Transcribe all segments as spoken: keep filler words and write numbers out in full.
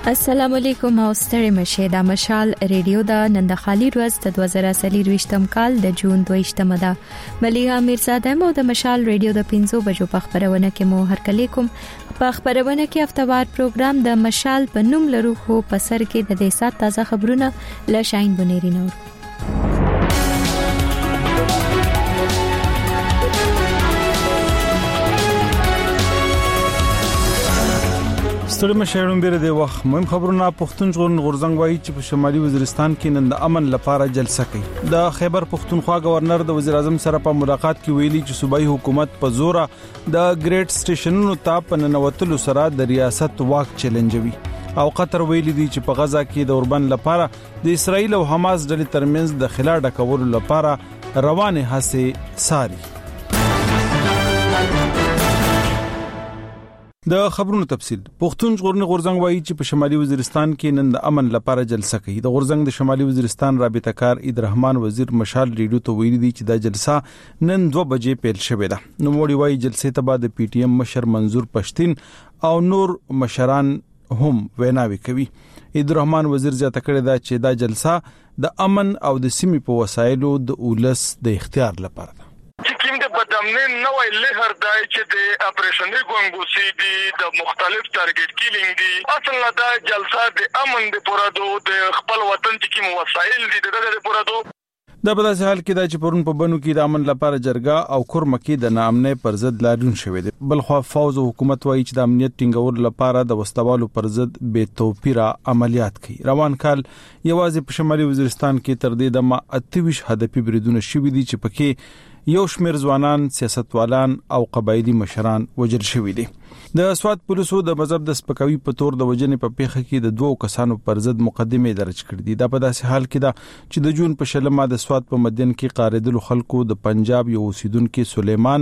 السلام علیکم او ستړي مشه د مشال ریډیو دا نن د خالي ورځ د دوه زره څلور کال د جون دوه ده. مليها میرزاده مو د مشال ریډیو د پنځو بجو په خبرونه کې مو هر کله کوم په خبرونه کې هفتوار پروګرام د مشال په نوم لرو خو په سر کې د دې سات تازه خبرونه ل شاین بنيري نور. ستړي مشهورون بیره د وخت مهم خبرونه پښتون ژغورن غورزنګ وایي چې په شمالي وزیرستان کې نن د امن لپاره جلسه کوي. د خیبر پښتونخوا گورنر د وزیر اعظم سره په ملاقات کې ویلي چې صوبایي حکومت په زور د ګریټ سټیشنونو ته په ننوتلو سره د ریاست واک چیلنجوي او قطر ویلي دی چې په غزا کې د اوربن لپاره د اسرایل او حماس ډلې ترمنځ د خلا ډکولو لپاره روانه هڅې ساري. د خبرونو تفصیل پښتون ژغورن غورزنګ وایي چې په شمالي وزیرستان کې نن د امن لپاره جلسه کوي. د غورزنګ د شمالي وزیرستان رابطه کار عید رحمان وزیر مشال ریډیو ته ویلي دی چې د جلسه نن دوه بجې پیل شوې ده. نو موړي وایي جلسې ته بعد پی ټی ایم مشر منظور پښتين او نور مشران هم ویناوي کوي. عید رحمان وزیر زیاته کړی دا چې دا جلسه د امن او د سیمې په وسایلو د اولس د اختیار لپاره ده. بدامنین نوې لهر دای چې د اپریشني ګونګوسی دي د مختلف ټارګټ کیلینګ دي اصل دا جلسه د امن د پرادو د خپل وطن کې مو وسایل دي د پرادو د بداسه حال کې دا چې پرون په بنو کې د امن لپاره جرګه او کورمکی د نامنې پر ضد لاریون شوې دي. بل خو فوز او حکومت وایي چې د امنیت ټینګور لپاره د وسوالو پر ضد بے توپیره عملیات کوي. روان کال یوازې په شمالي وزیرستان کې تر دې د ما اتویش هدفي بریدونه شوې دي چې پکې یو شمیر ځوانان سیاستوالان او قبایلی مشران وژل شوي دي. د سواد پولیسو د مذهب د سپکاوي په تور د وجنې په پیښه کې د دوه کسانو پر ضد مقدمه درج کړې دي. دا په داسې حال کې ده چې د جون په شلمه د سواد په مدین کې قاریدل خلکو د پنجاب یو اوسیدونکو سلیمان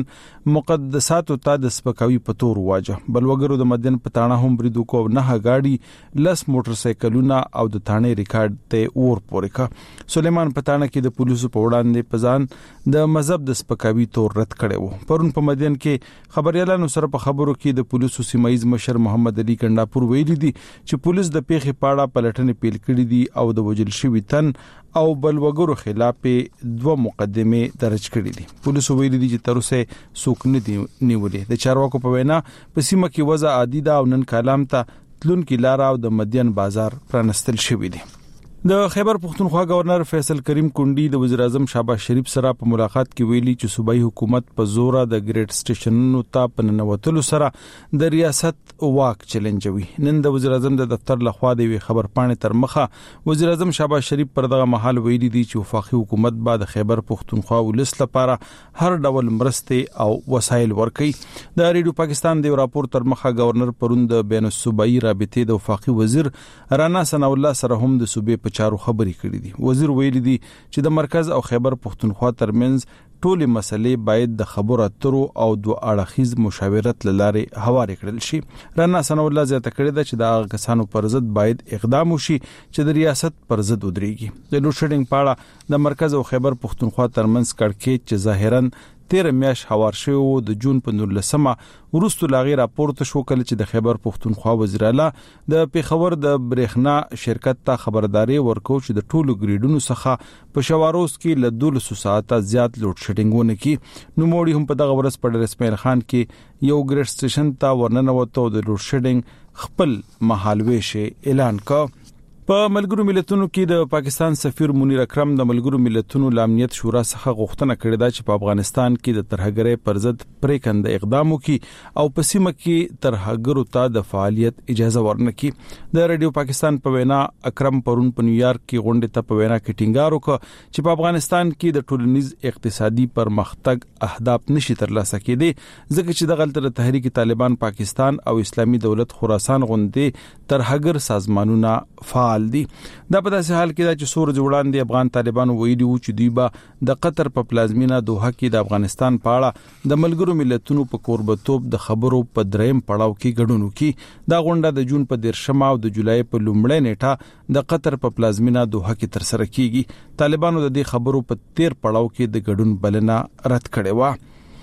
مقدساتو ته د سپکاوي په تور واجه. بل وګړو د مدین په تاڼه هم بریدو کو نه غاډي لس موټر سایکلونه او د تاڼې ریکارډ ته اور پورې سلیمان په تاڼه کې د پولیسو په وړاندې پزان د مذهب د سپکاوي تور رد کړي وو. پرون په مدین کې خبريالانو سره په خبرو کې د پولیسو سیمایز مشر محمد علي کنډاپور ویلي دي چې پولیس د پیښې پاړه پلټنې پیل کړې دي او د وجل شوی تن او بل وګړو خلاف دوه مقدمه درج کړې دي. پولیسو ویلي دي چې تر اوسه څوک نه دی نیولې. د چارواکو په وینا په سیمه کې وضع عادي ده او نن کلام ته تلون کې لار او د مدین بازار پرانستل شوی دی. د خیبر پښتونخوا گورنر فیصل کریم کونډي د وزیر اعظم شهباز شریف سره په ملاقات کې ویلي چې صوبایي حکومت په زور د ګریټ سټیشنونو ته په ننوتلو سره د ریاست واک چیلنجوي. نن د وزیر اعظم د دفتر لخوا د خبر پاڼې تر مخه وزیر اعظم شهباز شریف پر دغه محل ویلي دي چې وفاقي حکومت بعد خیبر پښتونخوا ولس لپاره هر ډول مرستې او وسایل ورکړي. د ریډیو پاکستان د راپور تر مخه گورنر پروند د بین الصوبایي رابطې د وفاقي وزیر رانا ثنا الله سره هم د صوبې په چارو خبري کړې دي. وزیر ویلي دي چې د مرکز او خیبر پښتونخوا ترمنځ ټولې مسلې باید د خبرو اترو او دوه اړخیز مشاورت لاره هواري کړل شي. رانا ثنا الله زیاته کړې ده چې د کسانو پر ضد باید اقدام وشي چې د ریاست پر ضد ودرېږي. د لوډ شیډینګ پاړه د مرکز او خیبر پښتونخوا ترمنځ کړکېچ چې ظاهرا تیر میاش هوار شو د جون په نولسمه ورستو لاغي راپورته شو کله چې د خیبر پښتونخوا وزیر اعلی د پیښور د برېښنا شرکت ته خبرداري ورکو چې د ټولو گریډونو څخه په شواروس کې ل دولس ساعته زیات لوډ شیډینګونه کې نو موړي هم په دغه ورځ په اسماعیل خان کې یو ګریډ سټیشن ته ورننوته د لوډ شیډینګ خپل مهالويشه اعلان کا. په ملګرو ملتونو کې د پاکستان سفیر منیر اکرم د ملګرو ملتونو امنیت شورا څخه غوښتنه کړې ده چې په افغانستان کې د ترهګرۍ پر ضد پریکند اقدام وکړي او په سیمه کې ترهګرو ته د فعالیت اجازه ورنکړي. د ریډیو پاکستان په وینا اکرم پرون په نیویارک کې غونډه ته په وینا کې ټینګار وکړ چې په افغانستان کې د ټولنیز اقتصادي پرمختګ اهداف نشي ترلاسه کېدي ځکه چې د غلطه تحریک طالبان پاکستان او اسلامي دولت خراسان غونډې ترهګر سازمانونه فعال دي. دا په داسې حال کې دا چې سور جوړان دي افغان طالبانو ویلي وو چې دوی به د قطر په پلازمینه دوحه کې د افغانستان په اړه د ملګرو ملتونو په کوربتوب د خبرو په دریم پړاو کې ګډون وکړي. دا غونډه د جون په دیرشمه او د جولای په لومړۍ نیټه د قطر په پلازمینه دوحه کې تر سره کیږي. طالبانو د دې خبرو په تیر پړاو کې د ګډون بلنه رد کړې و.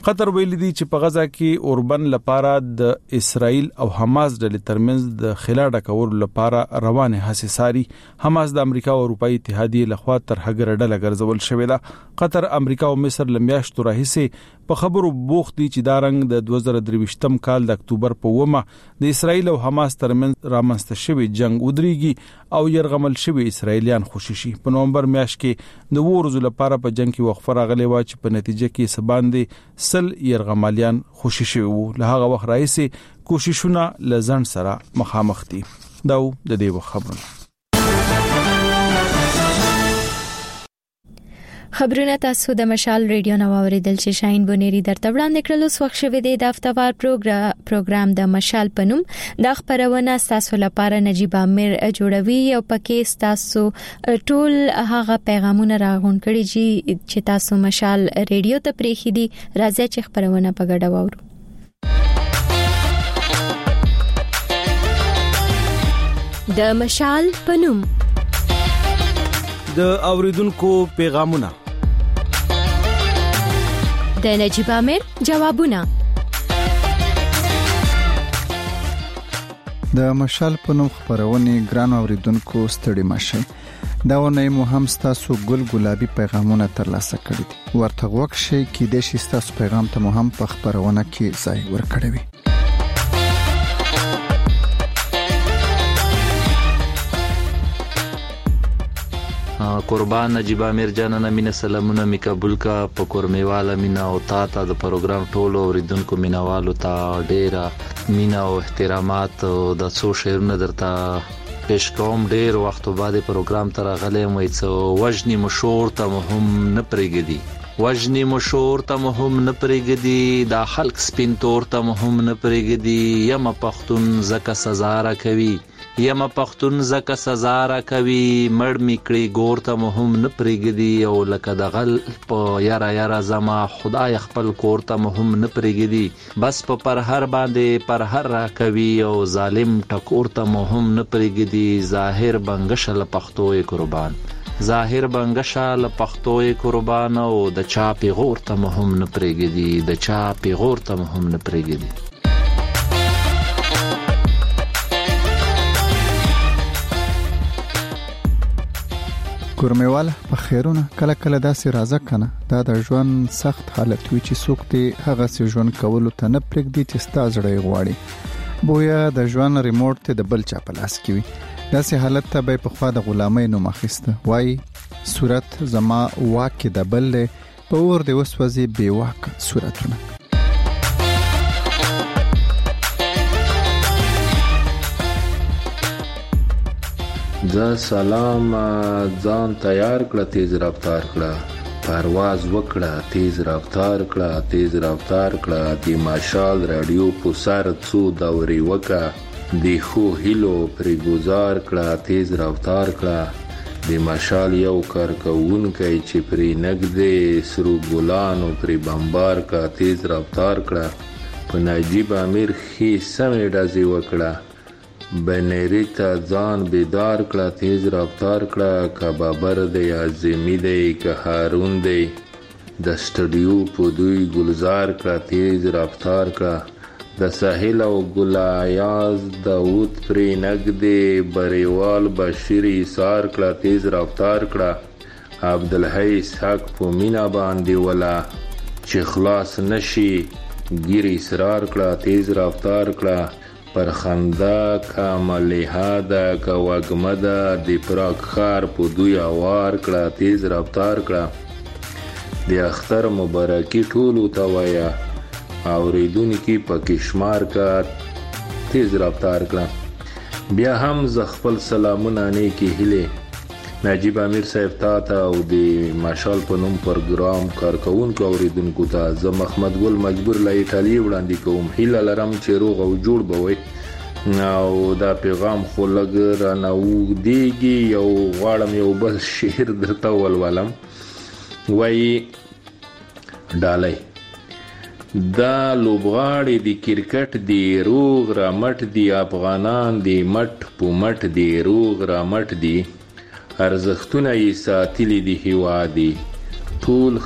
قطر ویلي دی چې په غزا کې اوربن لپاره د اسرائیل او حماس ډلې ترمنځ د خلاډه کول لپاره روانه هڅې ساري. حماس د امریکا او اروپאי اتحادیه لخوا تر هغه ډله ګرځول شوې ده. قطر، امریکا او مصر لمیاشتو راهیسې په خبرو بوخت دي چې دا رنګ د دوه زره درویشتم کال د اکتوبر په ومه د اسرائیل او حماس ترمنځ رامنځته شوی جنگ ودرېږي او يرغمل شوی اسرائیلیان خوشي شي. په نومبر میاشت کې د ورځو لپاره په جنگ کې وقفه راغلی و چې په نتیجه کې سباندې سل يرغمالیان خوشي شوی وو. له هغه وخت راهیسې کوششونه لزن سره مخامخ دي. دا د دې خبرونه خبرونه تاسو د مشال ریډیو نو اوریدل چې شاین بونيري درته وړاندې کړلو. وخت شوه د هفتهوار پروګرام د مشال پنوم د خبرونه تاسو لپاره نجيب امیر جوړوي او پکې تاسو ټول هغه پیغامونه راغون کړي چې تاسو مشال ریډیو ته پریخي دي. راځي چې خبرونه په ګډه وورو. د مشال پنوم د اوریدونکو پیغامونه، د نجيب امیر جوابونه. د مشال پنوم خبرونه ګران اوریدونکو ستړي مشه. دا ونه مو هم تاسو ګل ګلابي پیغامونه ترلاسه کړی دي. ورته وښه کې د شي تاسو پیغام ته مو هم په خبرونه کې ځای ورکړی. قربان نجيب امیر جانانه مینا سلامونه می قبول کا په کورمیواله مینا او تا ته د پروګرام ټولو اوریدونکو مینوالو ته ډیره مینا او احترامات او د څو شعرونه درته پیش کوم. ډیر وخت بعد پروګرام ته راغلم وای څو وجنی مشور ته هم نه پرېګدي وجنی مشور ته هم نه پرېګدي دا خلق سپین تور ته هم نه پرېګدي یم پښتون زکه سزا را کوي یم پښتون زکه سزا را کوي مړ میکړي ګور ته مهم نه پرېګدي او لکه د غل په یارا یارا زما خدای خپل کور ته مهم نه پرېګدي بس په پر هر باندې پر هر را کوي او ظالم ټکور ته مهم نه پرېګدي ظاهر بنگشل پښتوې قربان ظاهر بنگشل پښتوې قربان او د چا پیغور ته مهم نه پرېګدي د چا پیغور ته مهم نه پرېګدي. ګورمیواله په خیرونه کله کله داسې راځه کنه دا د ژوند سخت حالت وي چې څوک دې هغه سي ژوند کولو ته نه پرېږدي چې ستا زړه غواړي. بویا د ژوند ریموټ ته د بل چا په لاس کې وي. داسې حالت ته به په خوا د غلامۍ نوم اخیسته وای صورت زما واکه د بل په ور دی وسوځي بې واک صورتونه. ځا سلام ځان تیار کړه تیز رفتار کړه پرواز وکړه تیز رفتار کړه تیز رفتار کړه د مشال رادیو په سر څو دوري وکړه د خو هیلو پرې گزار کړه تیز رفتار کړه د مشال یو کارکونکي چې پرې نګدې سرو ګلانو پرې بمبار کړه تیز رفتار کړه په نجيب امیر خې سمې ډازي وکړه بنری ته ځان بیدار کړه تیز رفتار کړه که بابر دی عظیمی دی که هارون دی د سټډیو په دوی گلزار کړه تیز رفتار کړه د ساحل او ګلایاز داود پرې نګدې بریوال بشیر ایثار کړه تیز رفتار کړه عبدالحی اسحاق په مینا باندې ولا چې خلاص نشي ګیر اصرار کړه تیز رفتار کړه پر خندا کاملها دا کواګمدا د پراک خار په دوی اوار کړه تیز رفتار کړه د اختر مبارکي ټولو ته وایا اوریدونکو په کشمار کا تیز رفتار کړه. بیا هم ز خپل سلامونه نه کی هله نجيب امیر صاحب ته او د مشال په نوم پروګرام کارکونکو اوریدونکو ته زه محمد ګل مجبور لا ایتالیا وړاندې کوم هیله لرم چې روغ او جوړ بوي نو دا پیغام خو لګ را نو دیږي یو غواړم یو بل شعر درته ولولم وای ډالۍ دا لوبغاړي د کرکټ دی روغ را مټ دی افغانان دی مټ په مټ دی روغ را مټ دی ارزښتونه یې ساتلي دي هیوادي ټول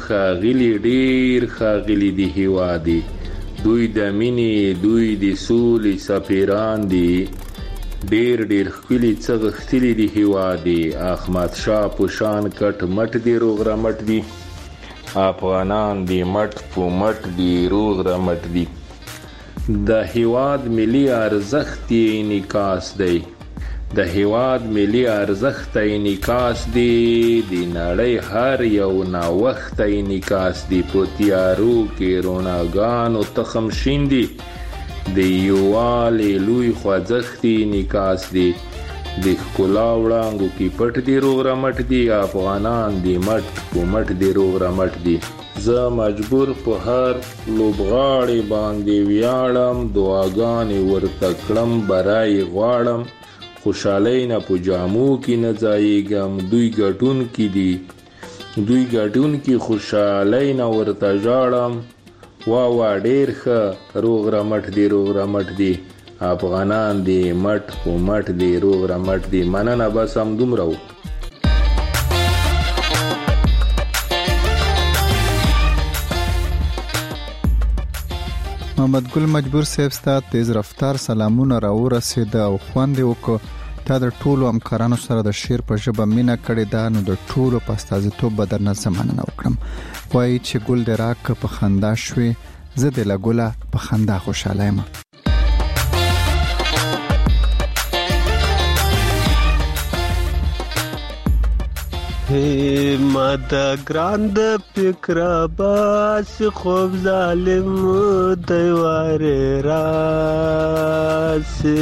خاغلی ډیر خاغلی دی هیوادي دوی د مینې دوی د سولې سفیران دي ډیر ډیر خپلی څغختلی دی هیوادي احمد شاه پوشان کټ مټ دی روغ رمټ دی افغانان دی مټ په مټ دی روغ رمټ دی د هیواد ملي ارزښت یې انعکاس دی د هیواد ملي ارزښت انعکاس دی د نړۍ هر یو ناوخت انعکاس دی په تیارو کې رڼاګانو تخم شیندي د یووالي لوی خوځښت انعکاس دی د ښکلا وړانګو کې پټ دی روغ رمټ دی افغانان دی مټ په مټ دی روغ رمټ دی زه مجبور په هر لوبغاړي باندې ویاړم دعاګانې ورته کړم برای غواړم خوشحالۍ نه په جامو کې نه ځایږم دوی ګټون کې دي دوی ګټون کې خوشحالۍ نه ورته ژاړم وا وا ډیر ښه روغ رمټ دی روغ رمټ دی افغانان دی مټ په مټ دی روغ رمټ دی مننه بس همدومره و محمد ګل مجبور صاحب ستاسو تیز رفتار سلامونه راورسید او خوند وکړه تا د ټولو همکارانو سره د شعر په ژبه مینا کړې ده نو د ټولو په استازیتوب به درنه زمانه وکړم وایي چې ګل د راک په خندا شوي زه د لګوله په خندا خوشاله یم ماده ګران د فکر باس خوب ظالم دیواره راسی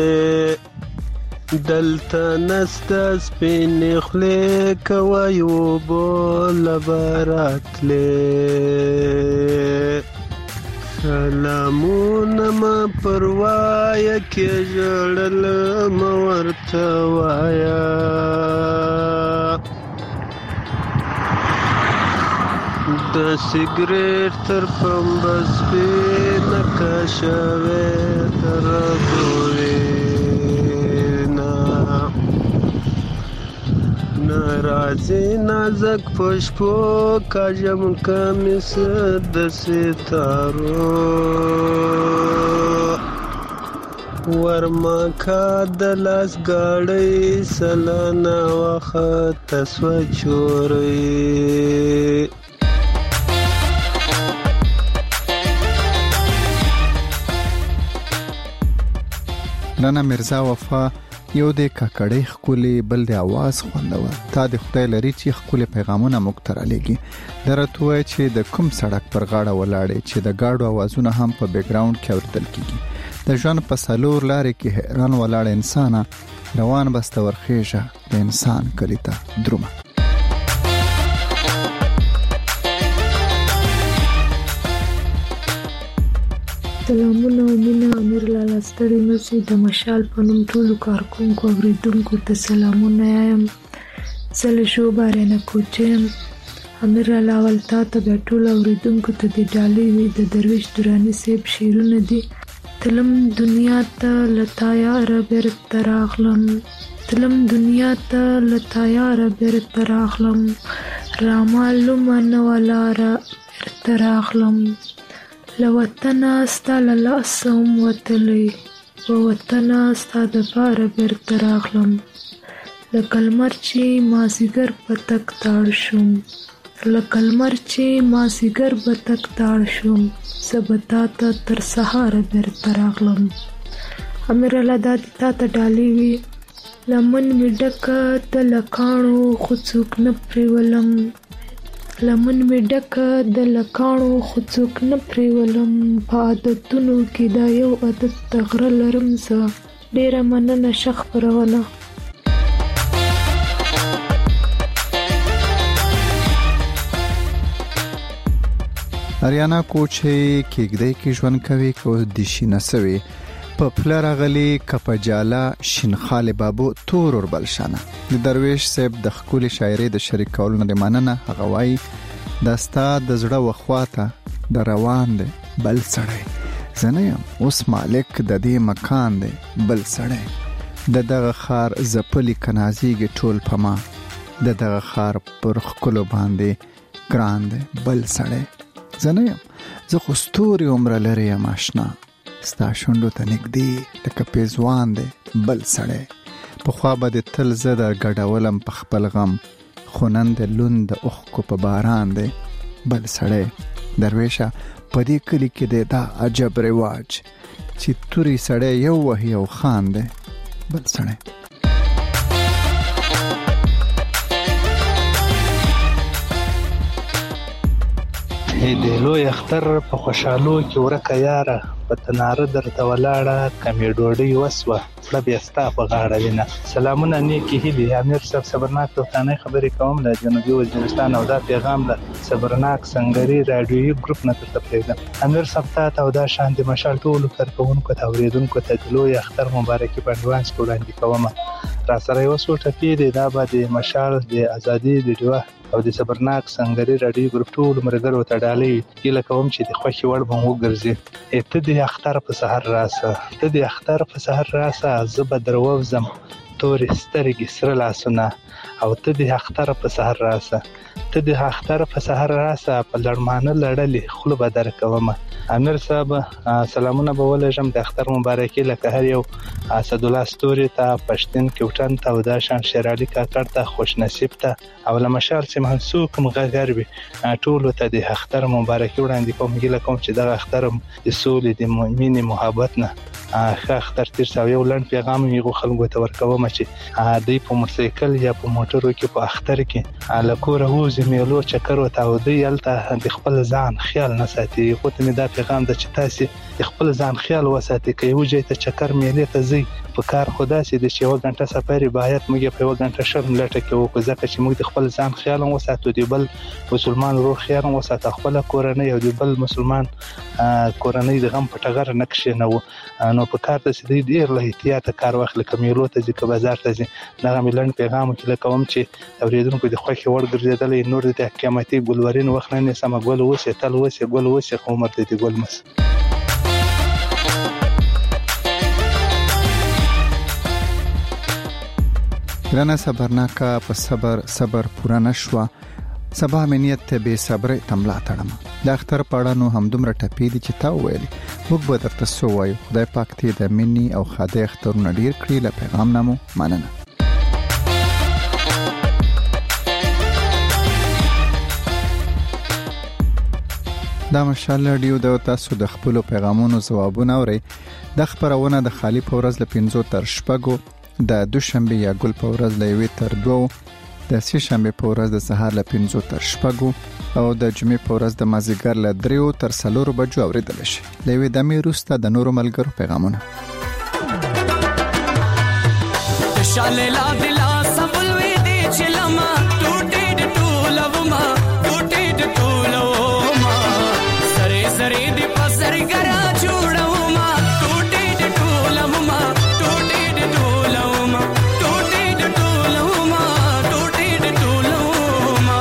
دلته نست سپین خلی کوي وبول براتله سلامونه ما پروايا کې جړل مورته وایا د سیګریټ تر پمبس په نکاشوي تر دوینا ناراضي نازک پښپو کاجم کمیس د ستارو ورما کا د لاس گاړی سلنا وخت سو چوري رانا مرزا وفا یو د ککړې خولي بل د आवाज خوندور تا د خدای لري چې خولي پیغامونه مختره لګي درته چې د کوم سړک پر غاړه ولاړې چې د گاډو आवाजونه هم په بیک گراوند کې اوریدل کیږي د ژوند په سلور لارې کې حیران ولاړ انسان روان بستور خېژه د انسان کلیته درومه سلامونه او مینا امیر لالا ستړي نشي د مشال په نوم ټولو کارکونکو اوریدونکو ته سلامونه یم زله شو بارنه کوچم امیر لالا ولتا ته ټول اوریدونکو ته د ډالۍ وی د درویش درانی سیب شیرونه دي تلم دنیا ته لتایا ربر تراخلم تلم دنیا ته لتایا ربر تراخلم رامالو من ولا را تراخلم لوطن استال لاسم وتلی ووطن استا د پار بر تراخلم لکلمر چی مازیګر پتک تاړ شوم لکلمر چی مازیګر پتک تاړ شوم سبتا ته تر سهار بر تراخلم امر الله د تا ته ډالي وی لمن می ډک د لکانو خڅوک نه پریولم لمن می ډک د لکانو خڅوک نه پریولم په عادتونو کې دا یو عادت تغره لرم زه ډیره مننه شخ پرونه اریانا کوچې کېګدې کې ژوند کوي کو د شینسوي په فلر غلي کپجالا شینخال بابو تور ور بلشانه د درویش صاحب د خولي شاعري د شریکول نه مننه هغه وای د استاد د زړه وخواته د روان دی بل سړی زنه اوس مالک د دې مکان دی بل سړی د دغه خار زپلی کنازيږي ټول پما د دغه خار پر خلو باندې ګران دی بل سړی زه نه یم، زه خو ستوري عمره لرې یم آشنا، ستا شونډو ته نږدې لکه پیزوان دی بل سړی. پخوا به د تل زه در ګډولم په خپل غم، خو نن د لوند د اوښکو په باران دی بل سړی. درویشه په دې کلي کې دی دا عجب رواج چې توري سړی یو وهي او خان دی بل سړی. د لوی اختر په خوشحالو کې ورکه یاره، په تناره درته ولاړه کمې ډوډۍ وسوه پړه بیا ستا په غاړه وینه. سلامونه نیکې هیلې، امیر صاحب صبرناک دوستانه خبرې کوم له جنوبي وزیرستان، او دا پیغام له صبرناک سنگري رادیویي ګروپ نه درته پرېږدم. امیر صاحب ته ته او دا شان د مشال ټولو کارکوونکو ته اورېدونکو ته د لوی اختر مبارکي په اډوانس کې وړاندې کوم. را سره یو څو ټکي دي، دا به د مشال د ازادي د ډیوه او د صبرناک سنگري رادیو ګروپ ټول مرګرو ته ډالۍ هیله کوم چې د خوښي وړ به وګرځي. ته د اختر په سحر راسه، ته د اختر په سحر راسه، زه به در ووځم تورې سترګې سره لاسونه، او ته د اختر په سحر راسه، ته د اختر په سحر راسه، په لړمانه لړلې خوله به در کومه. امیر صاحب سلامونه به ولېږم د اختر مبارکي لکه هر یو اسدالله ستوري ته، پښتون کیوټن ته، او دا شان شیرعلي کاکړ ته، خوش نصیب ته، او له مشال سیمه څوک کوم غږر وي ټولو ته د اختر مبارکي وړاندې کوم. هیله کوم چې دغه اختر د سولې، د مینې، محبت نه ښه اختر تیر سي. یو لنډ پیغام یې خلکو ته ورکوم چې دوی په موټرسایکل یا په موټرو کې په اختر کې له کوره وځي میلو چکر ورته، او دوی هلته د خپل ځان خیال نه ساتي. خو ته مې دا پیغام ده چې تاسې د خپل ځان خیال وساتئ. که یو ځای ته چکر میلې ته ځئ، په کار خو داسې دی چې یوه غنټه سفر باید موږ یې په یوه غنټه شل لټه کې وکړو، ځکه چې موږ د خپل ځان خیال هم وساتو، د بل مسلمان ورور خیال هم وساتو، خپله کورنۍ او د بل مسلمان کورنۍ د غم په ټغر نه کښېنوو. نو په کار ده چې دوی ډېر له احتیاطه کار واخلي، که میلو ته ځي که بازار ته ځي. دغه مې لنډ پیغام هیله کوم چې اورېدونکو د خوښې وړ ګرځېدلی، نور د قیامتي ګلورین وخت نه نیسمه، ګل اوسې تل اوسې ګل اوسې خو عمر دې د ګل مس. ګرانه صبرناکه په صبر صبر پوره نشوه، سبا مې نیت ته بې صبرۍ ته ملا تړم. د اختر په اړه نو همدومره ټپې دي چې تا وویلې، موږ به درته څه ووایو. خدای پاک دې د مینې او ښادۍ اخترونه ډېر کړي. له پیغام نه مو مننه. دا مشال رادیو د تاسو د خپل پیغامونو ځوابونه اوري. د خبرونه د خالی په ورځ له پنځو تر شپږو، د دوشنبه یا ګل په ورځ له یوې تر دوو، د سې شنبه په ورځ د سهار له پنځو تر شپږو، او د جمعې په ورځ د مازیګر له دریو تر څلورو بجو اوریدل شي. له یوې دمې وروسته د نورو ملګرو پیغامونه. شاله لا دلا سبلوي دي چلما ټوټې د ټولوما ټوټې د ټولوما سره سره دي پسر ګرا جوړوما ټوټې د ټولوما ټوټې د ټولوما ټوټې د ټولوما ټوټې د ټولوما.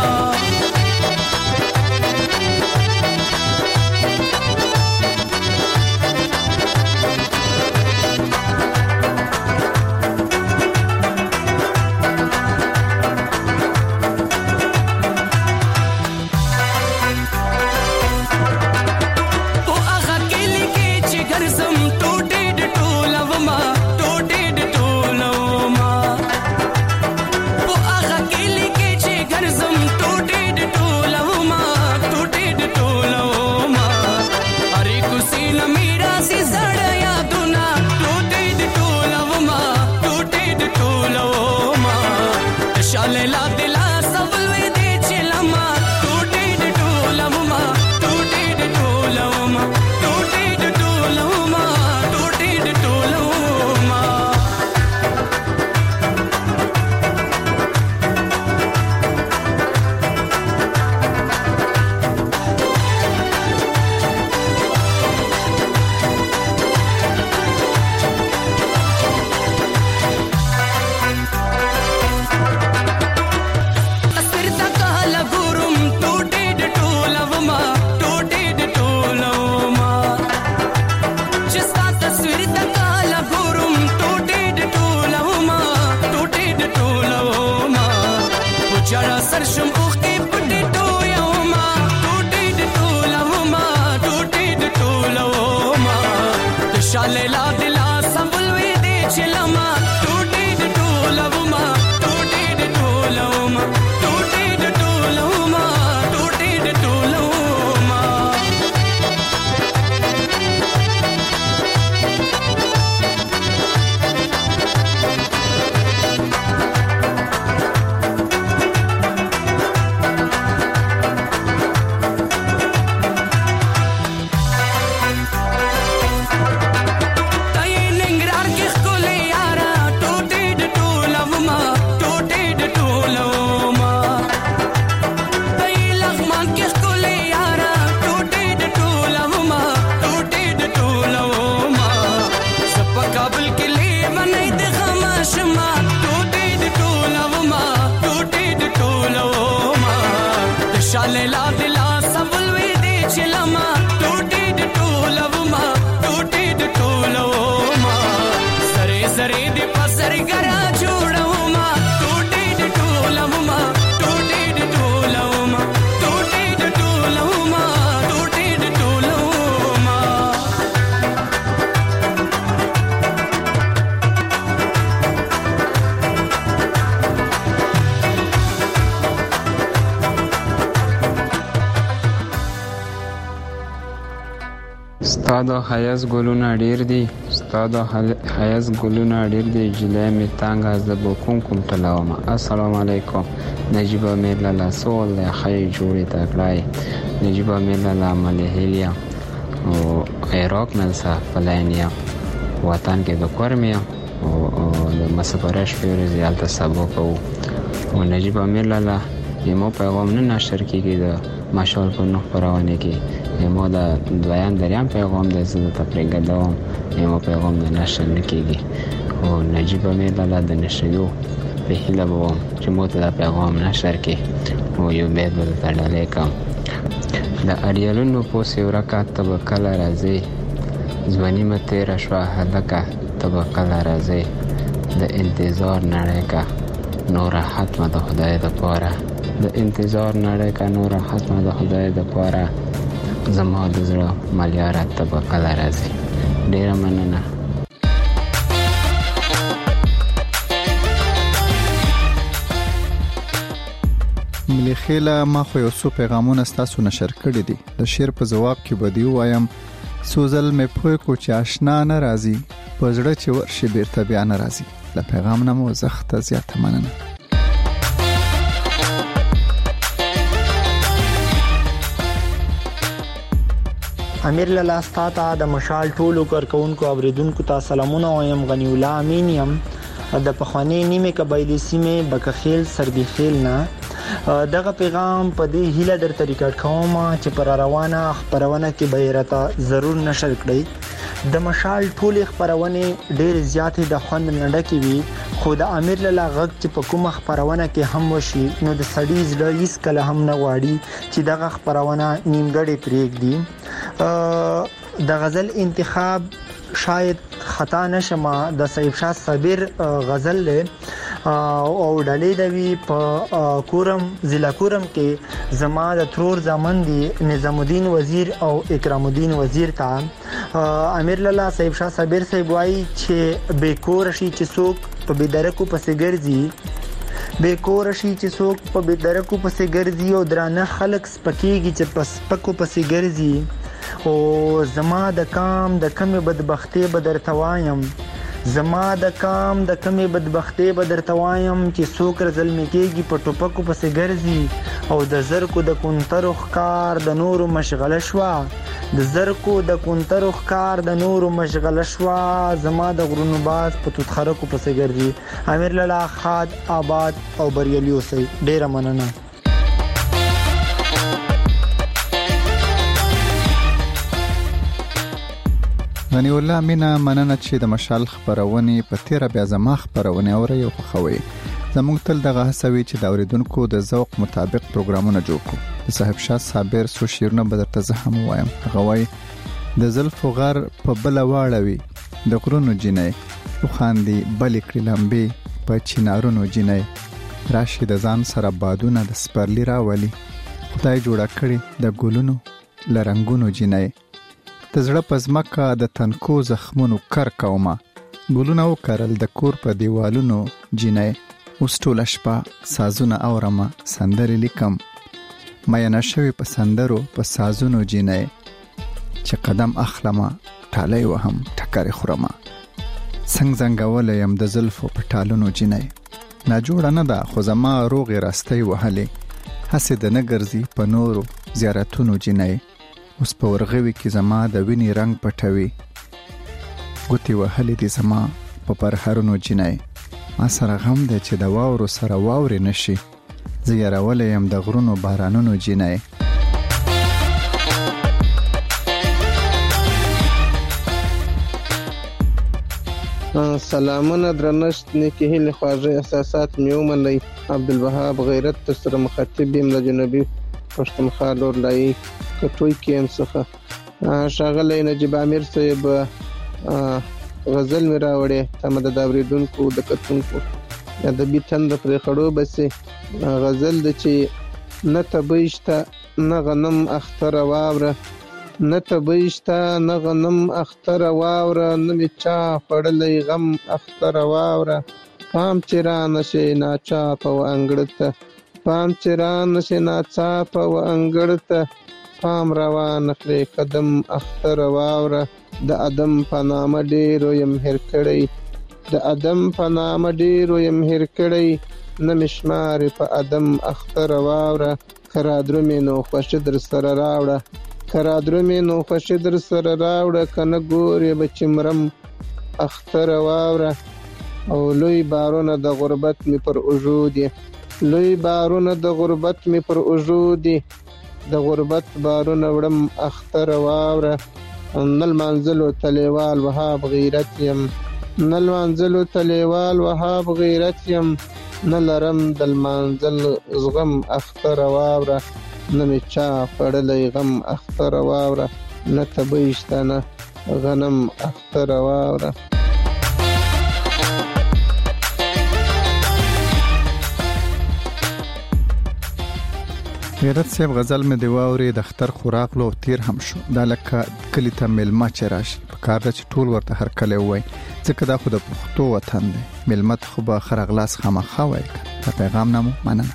چلما ټوټې د ټولوما ټوټې د ټولوما ټوټې د ټولوما ټوټې د ټولوما استاد حیاس ګلونه ډیر دي استاد حیاس ګلونه ډیر دي جلای می تنگ از بوکم کوم تلاوم السلام علیکم نجیب میلالا سول خی جوړی تکړای نجیب میلالا ملهلیا او عراق نلسا پلانیا وطن کې د کورمیا او د مسافرش پیور زیالته سبق او نجیب میلالا یمو پیغام نه نشر کیږي د ماشال په نو پرونه کې یمو د دویان دریان پیغام د زړه ته پرېږدم یمو پیغام نه نشر کیږي او نجیب میلالا د نشریو په هیله وو چې مو ته پیغام نشر کې او یو به د تړلې کم د اړیلونو په سیورکا تبکل راځي ځواني مته رشوا هلکا تبکل راځي د انتظار نړۍ کا نور حتم د خدای د پاره د انتظار نړۍ کا نور حتم د خدای د پاره زما د زړه ملیاره تبکل راځي ډیر مننه ملي خېله ما خو یو څو پیغامونه ستاسو نشر کړي دي د شعر په جواب کې بدی وایم سوزل مې پوي کو چې آشنا نه راځي پزړه چې ورشي بیرته بیا نه راځي له پیغام نه مو زخته زیاته مننه امیر لالا ستاته د مشال ټولو کارکونکو اوریدونکو ته سلامونه وایم غنی الله امین يم د پخوانی نیمه قبایلی سیمه بکخیل سربی خیل نه دغه پیغام په دې هیله درته ریکارډ کوم چې پر روانه خبرونه کې به راته ضرور نشر کړئ د مشال ټولې خبرونه ډېر زیاتې د خوند نډه کې وي خو د امیر لالا غږ چې په کومه خبرونه کې هم وشي نو د سړی زړه هیڅ کله هم نه غواړي چې دغه خبرونه نیمګړې پرېږدي د غزل انتخاب شاید خطا نشمه د سیف شاه صابر غزل له او ډلې دوی په کورم ضلع کورم کې زما د ترور زمن دي نظام الدین وزیر او اکرام الدین وزیر ته امیر لالا سیف شاه صابر صاحب وایي چې بیکور شي چې څوک په بدرکو پسې ګرځي بیکور شي چې څوک په بدرکو پسې ګرځي او درانه خلک سپکیږي چې پس پکو پسې ګرځي او زما د کام د کمې بدبختی بدرتوایم زما د کام د کمې بدبختی بدرتوایم چې څوک ظلم کېږي په ټوپکو پسې ګرځي او د زرکو د کونترو ښکار د نورو مشغله شوا د زرکو د کونترو ښکار د نورو مشغله شوا زما د غرونو باز په توتخرکو پسې ګرځي امیر لالا خاد آباد او بریالي اوسئ ډیره مننه غنی الله مینا مننه چې د مشال خبرونه په تیر بیا زما خبرونه اوري او خوي زموږ تل دغه هڅوي چې د اوریدونکو د ذوق مطابق پروګرامونه جوړ کړو د صاحب شاه صابر سو شیرونه بدرته زه هم وایم غوي د زلف غر په بل واړوي د غرونو جنې خو خاندي بل کړي لمبي په چینارونو جنې راشي د ځان سره بادونه د سپرلی راولي خدای جوړه کړي د ګلونو لرنګونو جنې د زړه پزمکه د تنکو زخمونو کر کومه ګلونه وکرل د کور په دیوالونو جینای اوس ټوله شپه سازونه اورمه سندرې لیکم مینه شوې په سندرو په سازونو جینای چې قدم اخلمه ټالی وهم ټکرې خورمه څنګ زنګولی یم د زلفو په ټالونو جینای ناجوړه نه ده خو زما روغې راستۍ وهلې هسې د نه ګرځي په نورو زیارتونو جینای اوس په ورغوي کې زما د وینې رنګ پټوي ګوتې وهلې دي زما په پرهرونو جینای ما سره غم دی چې د واورو سره واورې نشي زه یرولی یم د غرونو بارانونو جینای سلامونه درنښت نیکې هیلې خواږه احساسات مې ومنئ عبدالوهاب غیرت در سره مخاطب یم له جنوبي پښتونخوا لورلایي کټوۍ کې یم څخه ښاغلی نجیب امیر صاحب غزل مې راوړې تمه ده د اورېدونکو د کتونکو ادبي تنده پرې خړو بسې غزل ده چې نه تبۍ شته نه غنم اختره واوره نه تبۍ شته نه غنم اختره واوره نه مې چا خوړلی غم اختره واوره پام چې رانه شي ناچاپه و انګړ ته پام چې رانه شي ناڅاپه و انګړ ته پام روانه کړې قدم اختره واوره د ادم په نامه ډېرو یم هېر کړی د ادم په نامه ډېرو یم هېر کړی نه مې شمارې په ادم اختره واوره که رادرومې نو خوښي در سره راوړه که رادرومې نو خوښي در سره راوړه که نه ګورې به چې مرم اختره واوره او لوی بارونه د غربت مې پر اوږو دي لوی بارونه د غربت مې پر اوږو دي د غربت بارونه وړم اختره واوره نه لمانځلو تلیوال وهاب غیرت یم نه لمانځلو تلیوال وهاب غیرت یم نه لرم د لمانځل زغم اختره واوره نه مې چا خوړلی غم اختره واوره نه تبۍ شته نه غنم اختره واوره غیرت صاحب غزل مې دی واورې د اختر خوراک لو تیر هم شو دا لکه کلی ته میلمه چې راشي په کار ده چې ټول ورته هرکلی ووایي ځکه دا خو د پښتو وطن دی میلمه ته خو به ښه راغلاست خامخا وایي دا پیغام نه مو مننه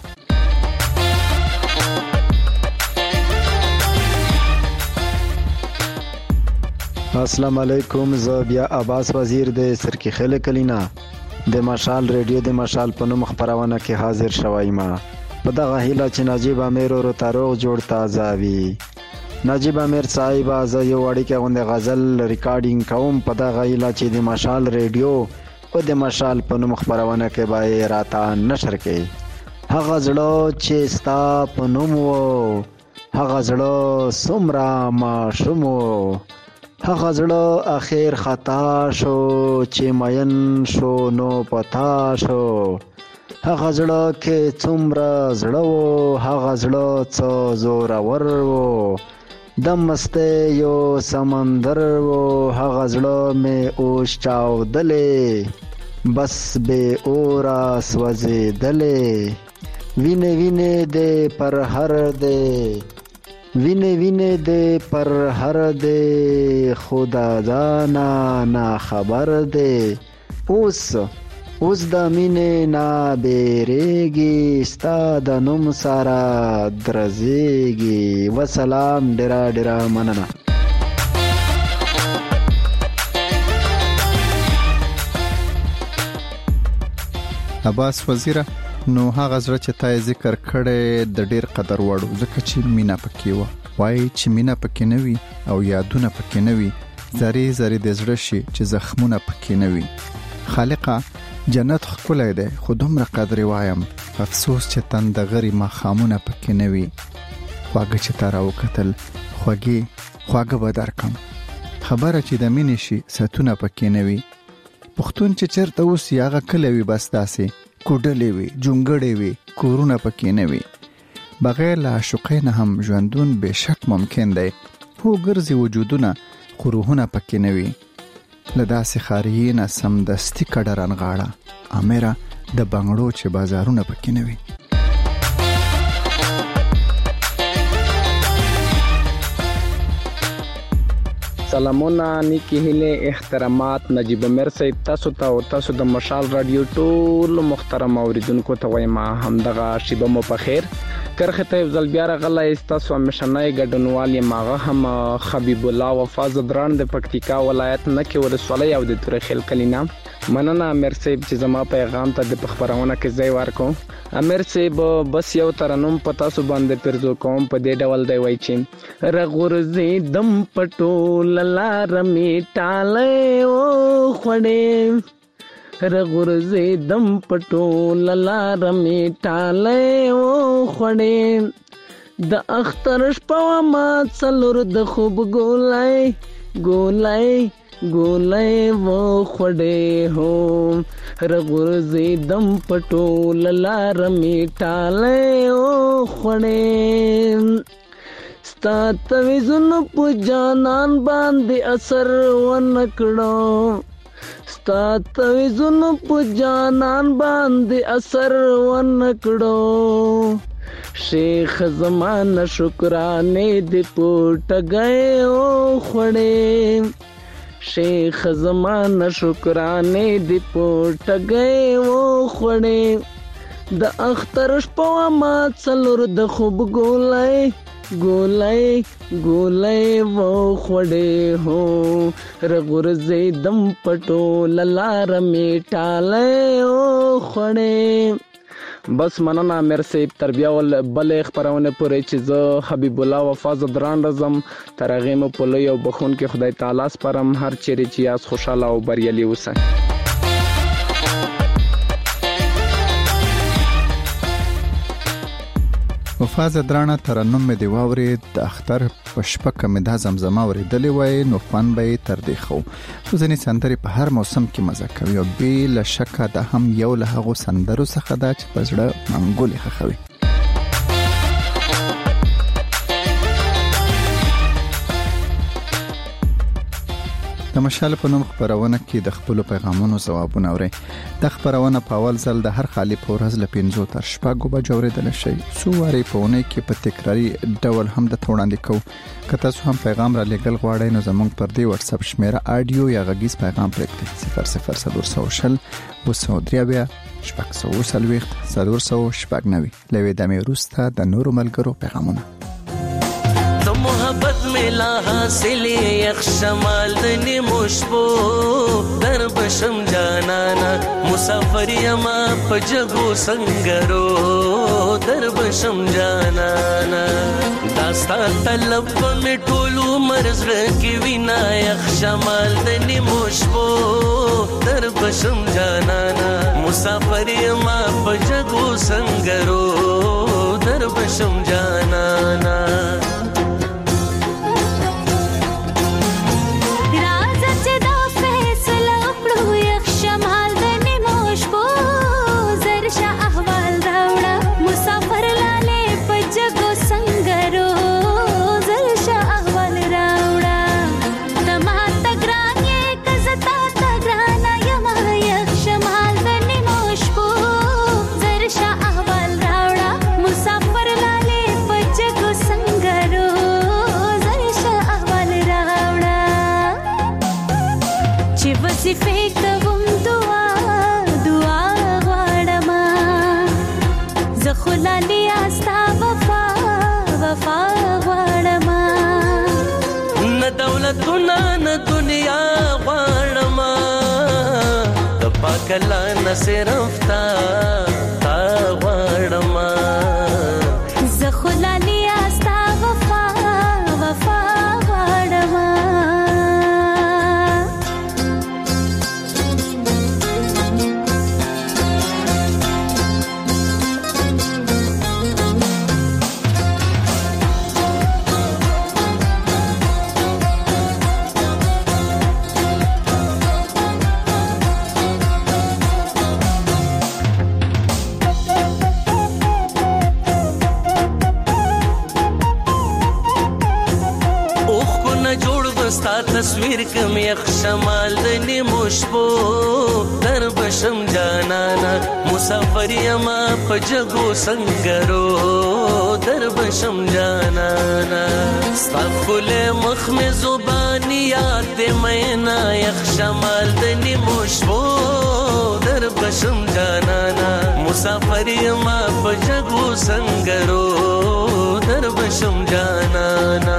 السلام علیکم زه بیا عباس وزیر د سرکی خله کلینا د مشال ریډیو د مشال په نوم خبرونه کې حاضر شوم ما په دغه هیله چې نجیب امیر ورو تاروغ جوړ تازه وي نجیب امیر صاحب از یو وړي کې غونډه غزل ریکارډینګ کوم په دغه هیله چې د مشال ریډیو او د مشال په نوم خبرونه کې به راته نشر کړي هغه زړه چې ستا په نوم وو هغه زړه سمرا ما شمو هغه زړه اخر خطا شو چې مین شو نو پتا شو هغه زړه کې څومره زړه وو هغه زړه څو زور ور وو د مسته یو سمندر وو هغه زړه مې اوس چاودلې بس به اورا سوځېدلې وینه وینه دې پر هر دې وینه وینه دې پر هر دې خدا دانا نا خبر دې اوس اوس د مینې نه بیریږي ستا د نوم سره درځېږي وسلام ډېره ډېره مننه عباس وزیره نو هغه زړه چې تا ذکر کړی د ډېر قدر وړو ځکه چې مینا پکې و وایي چې مینا پکې نه وي او یادونه پکې نه وي زری زری د زړه شي چې زخمونه پکې نه وي خالقه جنت ښکلی دی خو دومره قدرې وایم افسوس چې تند غري ماښامونه پکې نه وي خواږه چې تا راوکتل خوږې خواږه به درکم خبره چې د مینې شي ستونه پکې نه وي پښتون چې چېرته اوسي هغه کلی وي بس داسې کوډلې وي جونګړې وي کورونه پکې نه وي بغیر له عاشقۍ نه هم ژوندون بېشک ممکن دی هو ګرځي وجودونه خو روحونه پکې نه وي له داسې ښاریې نه سمدستي کډه رانغاړه امیره د بنګړو چې بازارونه پکې نه وي سلامونه نیکی هیله احترامات نجیب امیر صاحب تاسو ته او تاسو د مشال رادیو ټول محترم اوریدونکو ته وایم همدغه شیبه مو په خیر کرخه ته ځل بیا راغلی تاسو مشنای ګډونوال ماغه هم حبیب الله وفاز دران د پکتیکا ولایت نکي ولسوالۍ او د تورخیل کلینا مننه امیر صاحب چې زما پیغام ته د خبرونه کې ځای ورکو امیر صاحب بس یو ترنم پتا سو باندې پرزو کوم په دې ډول دی وای چې رغورزي دم پټو للا رمی ټاله او خړې رغورزي دم پټو للا رمی ټاله او خړې د اختر شپه ما څلور د خوب ګولای ګولای ګولای و خړې هو رغورزي دم پټو للا رمی ټاله او خړې ستا تویزن په جانان باندې اثر ونکړو ستا تویزن په جانان باندې اثر ونکړو شیخ زمان شکرانه دې پټ گئے او خړې شیخ زمان شکرانه دې پټ گئے او خړې د اختر شپه ما څلور د خوب ګولای ګولای ګولای و خړې هو رغورزي دم پټو للا رمی ټاله او خړې بس مننه امیر صاحب تربیه ول بل خبرونه پورې چې زه حبیب الله وفاز دران رزم ترغه مو په لوی او بخون کې خدای تعالی سپارم هر چیرې چې یاس خوشاله او بریالي اوسه وفاز درانه ترنم می دی واوري د اختر پشپک می د زمزمه ورېدلې وای نو خوان به تر دی خو ځنې سندري په هر موسم کې مزه کوي او بل شک د هم یو له هغه سندرو څخه دا چې پزړه منګولې خخوي د مشال په نوم خبرونه کې د خپل پیغامونو ځوابونه اوري د خبرونه په اول ځل د هر خالی په ورځ له پنځو تر شپږو بجو ورېدل شي سو واری په ونه کې په تکراری ډول هم د توړاندې کو کته سو هم پیغام را لګل غواړي نو زموږ پر دی واتس اپ شمیره اډیو یا غږیز پیغام پرېږدئ صفر صفر صفر شل وسو دریا شپږ سو سلويخت صفر سو شپږ نوي لوي د مې روسته د نورو ملګرو پیغامونه محبت ملا حاصل یخ شمال د نیمشبو در بشم جانانا مسافر یما پجگو سنگرو در بشم جانانا داستا طلب می ټولو مرز رکی وینا یخ شمال د نیمشبو در بشم جانانا مسافر یما پجگو سنگرو در بشم جانانا کلا نه صرف تا تا غړما زخلالي استا وفا وفا غړما جوړ بستا تصویر کم یخ شمال د نیمو شپو در بشم جانانا مسافر یما په جګو سنگرو در بشم جانانا استغفر مخ می زبانی یاد دې مینا یخ شمال د نیمو شپو در بشم جانانا مسافر یما په جګو سنگرو در بشم جانانا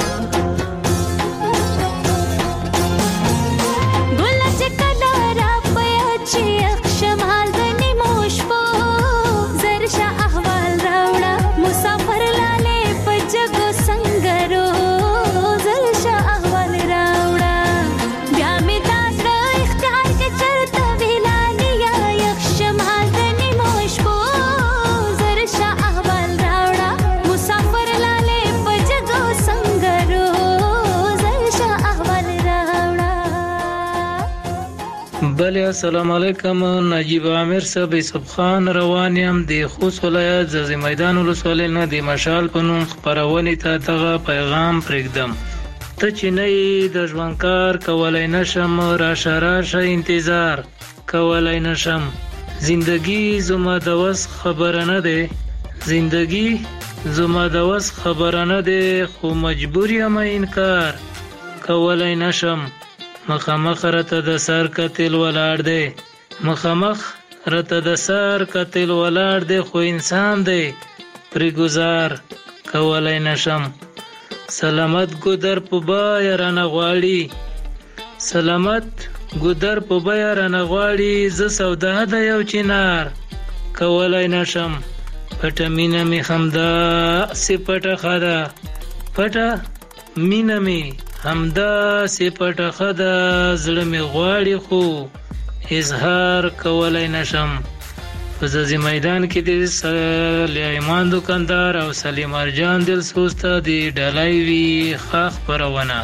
بله السلام علیکم. نجیب عامر صاحب یوسف خان روان یم د خوست ولایت زازی میدان ولسوالۍ نه د مشال په نوم خپرونې ته دغه پیغام پرېږدم. ته چې نه یې د ژوند کار کولی نشم، راشه راشه انتظار کولی نشم. زندگی زما د وس خبره نه دی، زندگی زما د وس خبره نه دی، خو مجبور یم انکار کولی نشم. مخامخ رته د سر کتل ولاړ دی، مخامخ رته د سر کتل ولاړ دی، خو انسان دی پرې گزار کولی نشم. سلامت ګودر په بیا رانه غواړي، سلامت ګودر په بیا رانه غواړي، زه سودا د یو چنار کولی نشم. پټه مینه مې همدا سې پټه ښه ده، پټه مینه مې همدا سی پټه خدا، زړه می غواړي خو اظهار کولی نشم. په زازی میدان کې د سلیمان دکاندار او سلیم ارجان دل سوسته دی ډالای وی خاخ پرونه.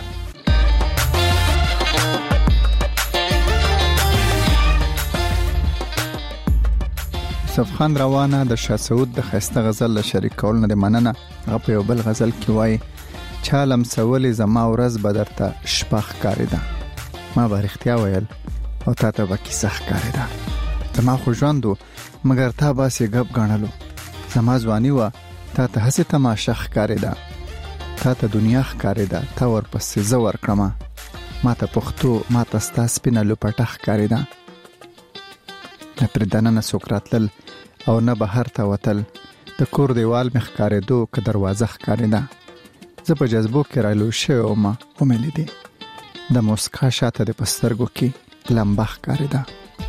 صفخان روانه د شاه سعود د خسته غزل شریک کول نه مننه. هغه په یو بل غزل کې وایي چالم سولی زما ورځ بدرته شپخ کاریده، ما به رښتیا ویل او تا ته به کیسه ښکارېده. زما خو ژوند و مګر تا باسې ګپ ګڼلو، زما ځواني وه تا ته هسې تماشه ښکارېده، تا ته دنیا ښکارېده، تا ورپسې زه ورکړمه، ما ته پښتو ما ته ستا سپینه لوپټه ښکارېده. نه پرې دننه څوک راتلل او نه بهر ته وتل، د کور دیوال مې ښکارېدو که دروازه ښکارېده. زه په جذبو کې رالو شوی ومه ومې لیدې، د موسکا شاته د په سترګو کې لمبه ښکارېده.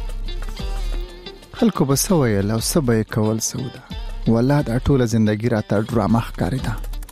خلکو به څه ویل او څه به یې کول سوده، والله دا ټوله زندګي راته ډرامه ښکارېده.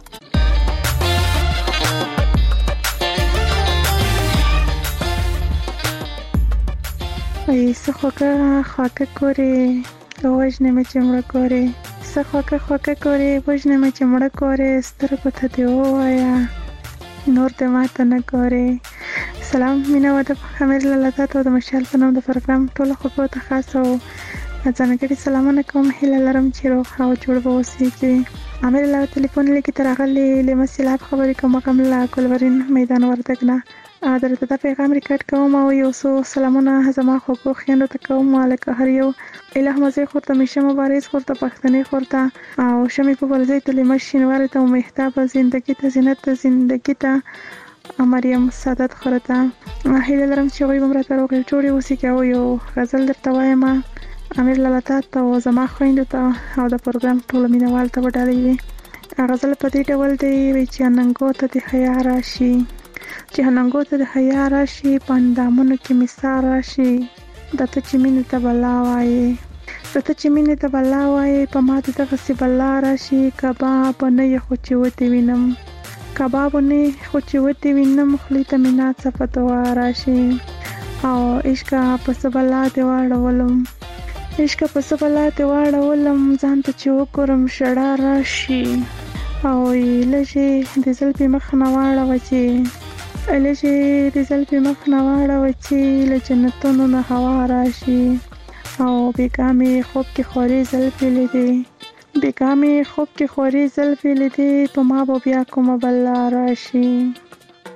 ای څه خوږه خوږه کورې وژنې مې چې مړه کورې، څه خوږه خوږه کورې وژنې مې چې مړه کورې، سترګو ته دې ووایه نور دې ماته نه ګورې. سلام مینه وه د امیر لاله تا ته د مشال په نوم د پروګرام ټولو خبرو ته خاص او ځانګړي سلامونه کوم. هیله لرم چې روغ او جوړ به اوسېږي. امیر لاله تلیفون لیکي ته راغلې له مسیلاب خبرې کوم غم له ګلورین میدان وردګ نه درته دا پیغام ریکارډ کوم او یو څو سلامونه زما خوږو خویندو ته کوم. لکه هر یو اله مزه خورته میشه مبارز خورته پښتنې خورته او شمې په ولزې تلمه شینواره ته مهتاب زندگی ته زینت ته زندگی ته مریم سعادت خورته. هیله لرم چې وي عمر ته روغ جوړي اوسې او یو غزل درته وایم امیر لاله ته او زما خویندو ته او د پروګرام ټول مینوال ته وډالې وي. غزل په دې ډول دی چې ننګو ته د حیا راشي، چې ننګو ته د حیا راشي، پاندامونو کې مسار راشي، دته چې مینه ته بلا وایي، دته چې مینه ته بلا وایي، په ما ته دغه سی بلا راشي. کباب نه خو چې وتی وینم، کباب نه خو چې وتی وینم، خلی ته مینا صفتوا راشي. او عشق په سبلا دی واړولم، عشق په سبلا دی واړولم، ځان ته چې وکړم شړا راشي. او لږه د زلفې مخ نه واړوه چې لږه د زلفې مخ نه واړوه چې له جنتونو نه هوا راشي. او بیګا مې خوب کې خورې زلفې لیدې، بیګا مې خوب کې خورې زلفې لیدې، په ما به بیا کومه بلا راشي.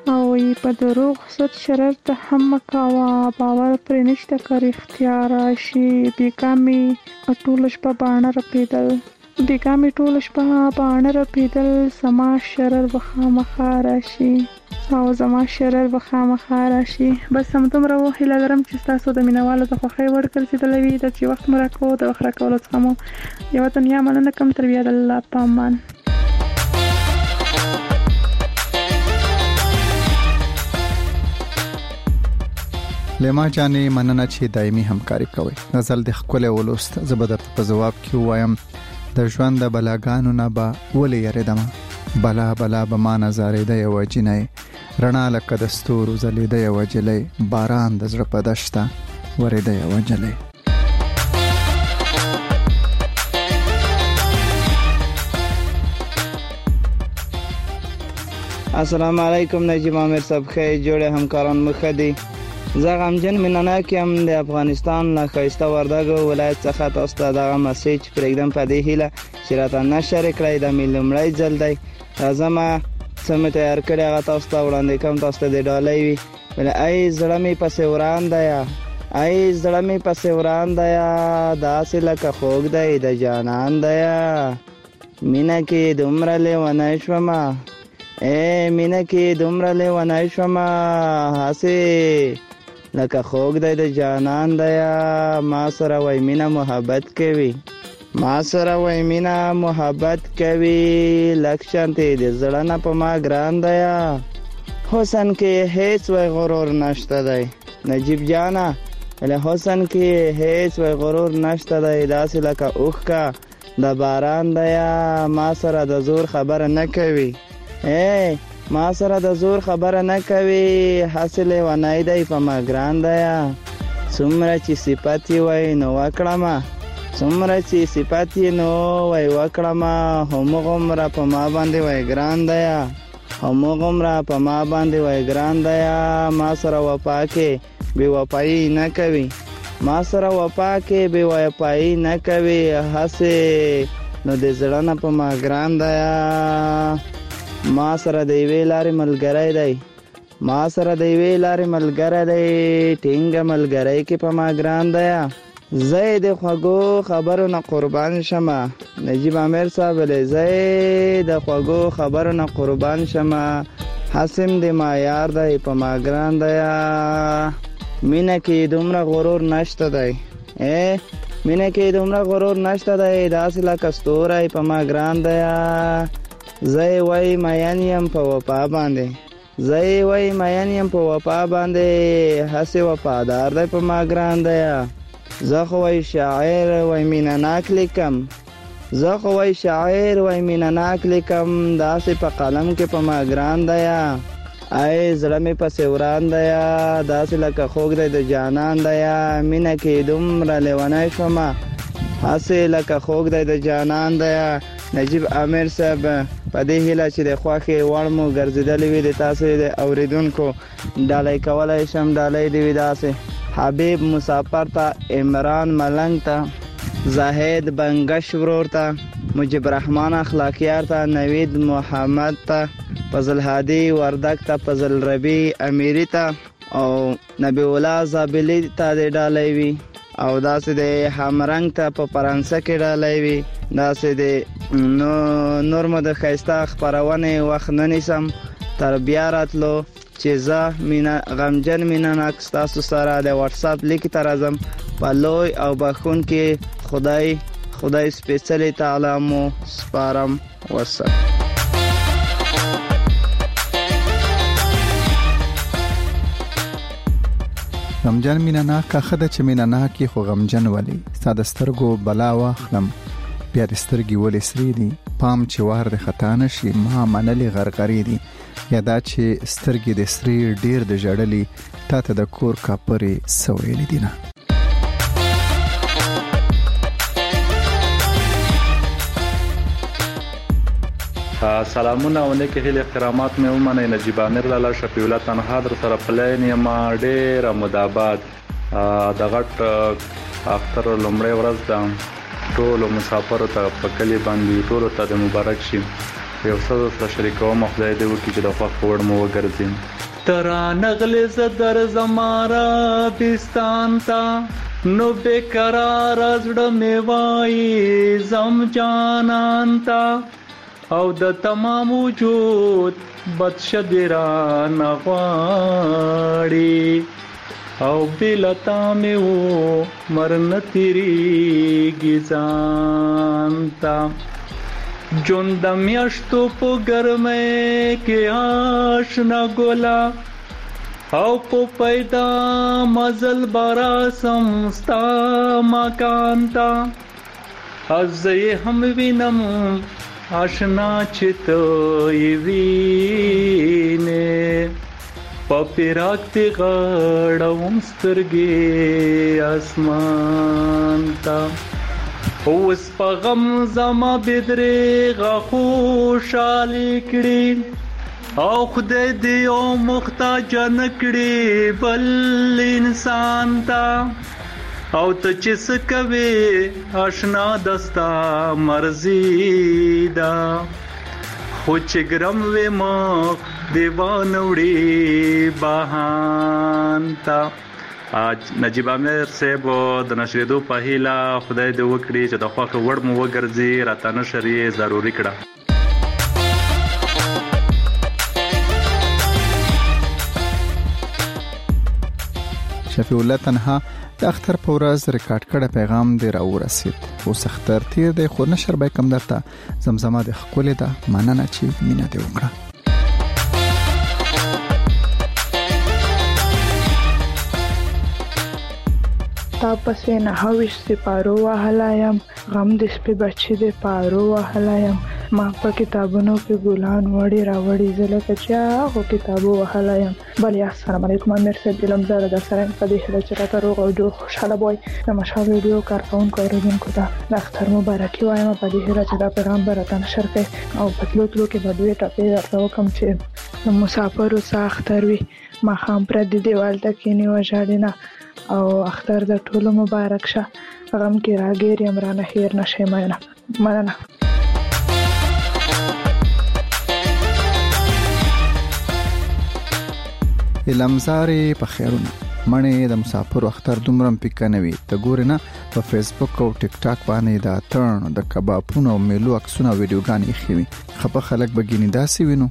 او په دروغ صد شرر ته هم مکاوه، باور پرې نشته که رښتیا راشي. بیګا مې ټوله شپه باڼه رپېدل، بیګا مې ټوله شپه باڼه رپېدل، زما شرر به خامخا راشي او زما شرر به خامخا راشي. بس همدومره و هیله لرم چې ستاسو د مینوالو د خوښۍ وړ ګرځېدلی وي. د چې وخت مو راکوو د وخت راکولو څخه مو یوه دنیا مننه کوم. تر بیا د الله په امان. لیما جانې مننه چې دایمي همکاري کوي. غزل د ښکلې ولوست. زه به درته په ځواب کې ووایم د ژوند د بلاګانو نه به ولې یریدمه، بلا بلا به ما نظارېده یوه جینۍ، رڼا لکه د ستورو ځلېده یوه جلۍ، باران د زړه په دشته ورېده یوه جلۍ. السلام علیکم نجیب عامر صاحب، خیر جوړه همکاران مخه دي. زه غمجن مینناک یم د افغانستان له ښایسته وردګو ولایت څخه. تاسو ته دغه مسیج پرېږدم په دې هیله چې راته نشر کړئ. د مې لومړی ځل دی راځم څه مې تیار کړي هغه تاسو ته وړاندې کوم. تاسو ته د ډالۍ وي ویل ای زړه مې پسې وران دی، ای زړه مې پسې وران دی، داسې لکه خوږ دی د جانان دی، مینه کې دومره لیونی شومه، ای مینه کې دومره لیونی شومه، هسې لکه خوږ دی د جانان دی، ما سره وای مینه محبت کوي، ما سره وای مینه محبت کوي، لک شانتې د زړه نه په ما ګران دی، حسن کې هیڅ وای غرور نشته دی. نجیب جانا له حسن کې هیڅ وای غرور نشته دی، داسې لکه اوښکه د باران دی، ما سره د زور خبره نه کوي، ای ما سره د زور خبره نه کوي، حاصل ونای دی په ما ګران دی، څومره چې صفت وای نو وکړمه، څومره چې صفت نو وای وکړمه، همغومره په ما باندې وای ګران دی، همغومره په ما باندې وای ګران دی، ما سره وفا کې بې وفایي نه کوي، ما سره وفا کې بې وفایي نه کوي، هسې نو د زړه نه په ما ګران دی، ما سره د یوې لارې ملګری دی، ما سره د یوې لارې ملګری دی، ټینګه ملګری کې په ما ګران دی، زه د خوږو خبرو نه قربان شمه. نجیب عامر صاحب ولې زه د خوږو خبرو نه قربان شمه، حسم د ما یار دی په ما ګران دی، مینه کې دومره غرور نشته دی، ای مینه کې دومره غرور نشته دی، داسې لکه ستوری په ما ګران دی، زه وای مین یم په وفا باندې، زه وای مین یم په وفا باندې، هسې وفادار دی په ما ګران دی، زه خو وای شاعر وای مینه ناک لیکم، زه خو وای شاعر وای مینه ناک لیکم، داسې په قلم کې په ما ګران دی، ای زړه مې پسې وران دی، داسې لکه خوږ دی د جانان دی، مینه کې دومره لیونی شومه، هسې لکه خوږ دی د جانان دی. نجیب عامر صاحب په دې هیله چې د خوښې وړ مو ګرځېدلی وي د تاسې د اورېدونکو ډالۍ کولی شم. ډالۍ دې وي داسې حبیب مسافر ته، عمران ملنګ ته، زاهد بنګش ورور ته، مجيب رحمان اخلاقیار ته، نوید محمد ته، فضل هادي وردک ته، فضل ربی امیری ته او نبی الله زابلی ته د ډالۍ وي، او داسې د همرنګ ته په فرانسه کې ډالۍ وي، داسې د نو نور مو د ښایسته خپرونې وخت نه نیسم تر بیا راتلو چې زه مینه غمجن مینه ناک ستاسو سره د واتساپ لیک ته راځم. په لوی او بخښونکي خدای خدای سپېڅلي تعالی مو سپارم. وسلام. غمجن مینه ناک خده چې مینه ناکي خو غمجن ولی ساده سترګو بلا واخلم بیا د سترګې ولې سری دي پام چې وار د خطا نشي ما منلې غرغرې دي یا دا چې سترګې د سری ډیر د جړلې تا ته د کور کاپرې سوېلې دي نه. سلامونه او نیک هیله احترامات مې ومنئ. نجیب عامر لاله شفیع الله تنها در سره پلین یم ډېر مداباد د غټ اختر لومړی ورځ ده ټولو مسافرو ته په کلی باندې ټولو ته د مبارک شي. یو څه سره شریکوم خدای دې وکړي چې د خوښ په وړ مو وګرځیم. ترا نغل زدر زمارا بستان تا نو بیقرار زړه مې وایي زم جانان تا او د تمام وجود بدشدرا نغواړي او بلتا مې وو مرن تیریږي ځان تا جون د میاشتو په ګرمۍ کې آشنا ګولا او په پیدا مزل بارا سمستا مکان تا از یې هم وینم آشنا چې ته یې وینې په پیراک تی غړوم سترګې اسمان تا اوس په غم زما بدرېغه خوشالي کړي او خدای دې یو محتاج نه کړي بل انسان ته او ته چې څه کوې آشنا دستا مرضي ده خو چې ګرم وې مخ دیوان وړي بهان ته. اج نجیب امیر صاحب د نشریدو په هیله خدای دې وکړي چې د خوښ وړ مو وګرځي راته نشر یې ضروري کړه. شفیع الله تنها د اختر په ورځ ریکارډ کړه پیغام دې راورسید. اوس اختر تیر دی خو نشر به کم درته زمزمه د خپل ده مننه چې مینه دې وکړه. تا پسې نه هوش سپارو وهلایم غم د سپي بچي د پارو وهلایم ما په کتابونو کې ګلان وړي راوړي زله کچا هو کتابو وهلایم. بلې السلام علیکم امیر صاحب دلم زړه د سره په دې هله چې راته روغ او جوړ خوشاله وای د مشال ویډیو کارکونکو اوریدونکو ته د اختر مبارکي وایم په دې هله چې دا پیغام برته نشر کړي او په تلو تلو کې به دوی ټاپې درته وکم چې مسافر وسه اختر وي ما خام پر دې دیوال ته کېنی وژاړینه او اختر د ټولو مبارک شه غم کې راګیر یم رانه هیر نشي مینه مننه. الامزارې په خیرونه مړې د مسافر اختر دومره پکانوي ته ګورې نه په فیسبوک او ټیک ټاک باندې د ترن د کبابونو او میلو عکسونه ویډیوګانې خوي خپه خلک بګینی داسي وینو.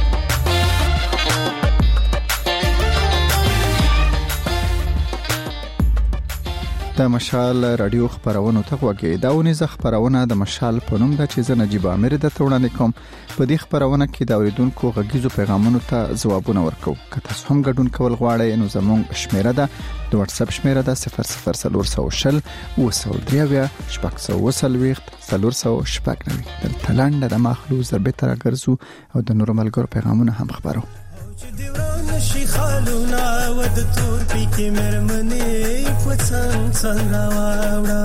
د مشال رادیو خبرونه ته وګورئ. دا ونی ز خبرونه د مشال په نوم د چې نجیب امیر د توړاندې کوم په دې خبرونه کې د اوریدونکو غږیزو پیغامونو ته ځوابونه ورکو. که تاسو هم ګډون کول غواړئ نو زموږ شمیره ده د واتس اپ شمیره ده صفر صفر صفر شل وسل دریاویا شپږ سوه وسلويخت څلور سوه شپږ نوي دلته لاندې د مخلوق ضربه تر ګرځو او د نور ملګرو پیغامونه هم خبرو. شي خالونا ود تور پی کې مرمنې پڅنګ څنګه واوړه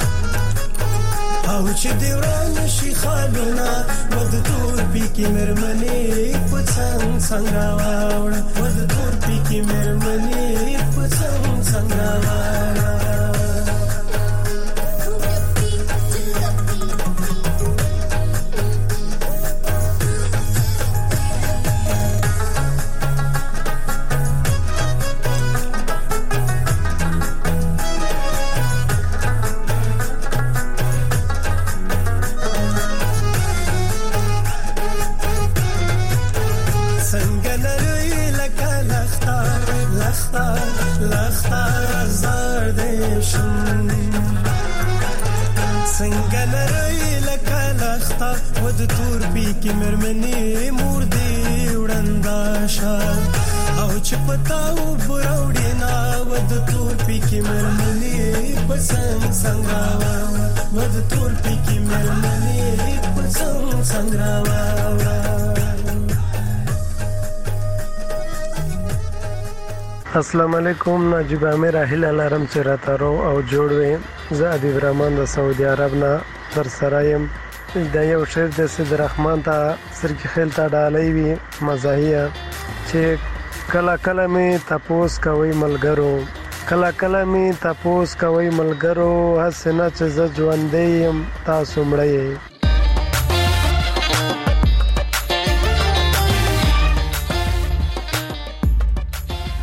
او چې دی وران شي خالونا ود تور پی کې مرمنې پڅنګ څنګه واوړه ود تور پی کې مرمنې پڅنګ څنګه واوړه. ود تور پی کی مرمنی مور دی وړنداشا او چې پتاو براوډی نا ود تور پی کی مرمنی پسنګ څنګه ود تور پی کی مرمنی پسنګ څنګه. السلام علیکم نجیب امیر اهل الارم چې راتارو او جوړوي زه ادیب رحمان د سعودي عرب نه در سرایم. دا یو شعر د سید رحمان ته سرکی خیل ته ډالۍ وي مزاحیه چې کله کله می تپوس کوي ملګرو کله کله می تپوس کوي ملګرو حسنه چې ز ژوندې يم تاسو مړی.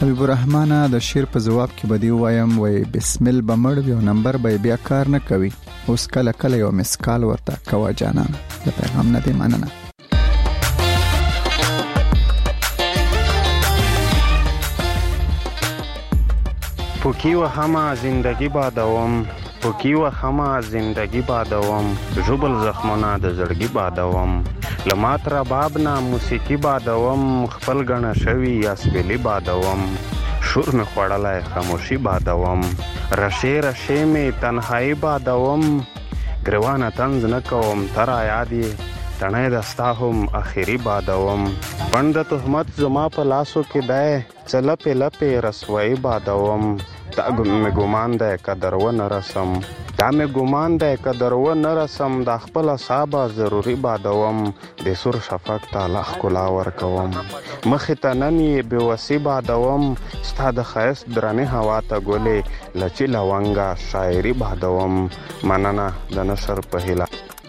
حبیب الرحمن د شیر په جواب کې بدی وایم وای بسم الله بمړ یو نمبر به بیا کار نه کوي اوس کله کله یو مسکال ورته کوا جانانه د پیغام نه دی مننه. پوکی و همه زندگی بادوم پوکی و همه زندگی بادوم جبل زخمونه د زړګي بادوم لمات رباب نه موسیقي بادوم خپل غنه شوی اسبلی بادوم شور می خوړلای خاموشي بادوم رشه رشه می تنهایی بادوم گروانه تنز نکوم ترا یادی تنه دستا هم اخیری بادوم پند تهمت زما په لاسو کې ده چلپ لپ رسوي بادوم تا می ګمان ده قدر و نرسم تا می ګمان ده قدر و نرسم د خپل صاحب ضروری بادوم د سر شفق تعالی کلا ور کوم مخ ته ننی به وسی بادوم ستاد خیس درنه هوا ته ګولې لچی لونګا شاعری بادوم مننه د نشر په هیله.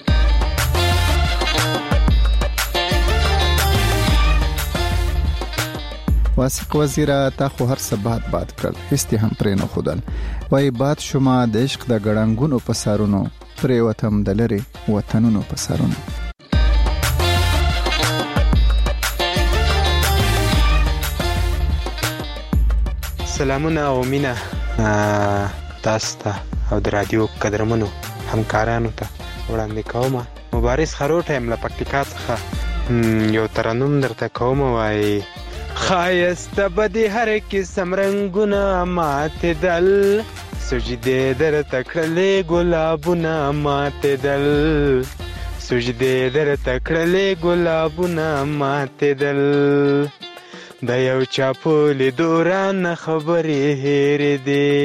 واسق وزیر تا خو هر څه باد باد کړل هستی هم پرې نه خودل وای باد شوما د عشق د ګړنګونو په سارونو پرې وتم د لری وطنونو په سارونو. سلامونه او مینا تاسو ته او د رادیو قدرمنو همکارانو ته وړاندې کوم. مبارز خروټ هم له پکتیکا څخه یو ترنم درته کوم وای خایسته بدی هر قسم رنگونه ماته دل سجده در تکړلې ګلابونه ماته دل سجده در تکړلې ګلابونه ماته دل د یو چا په لیدوران خبرې هېر دي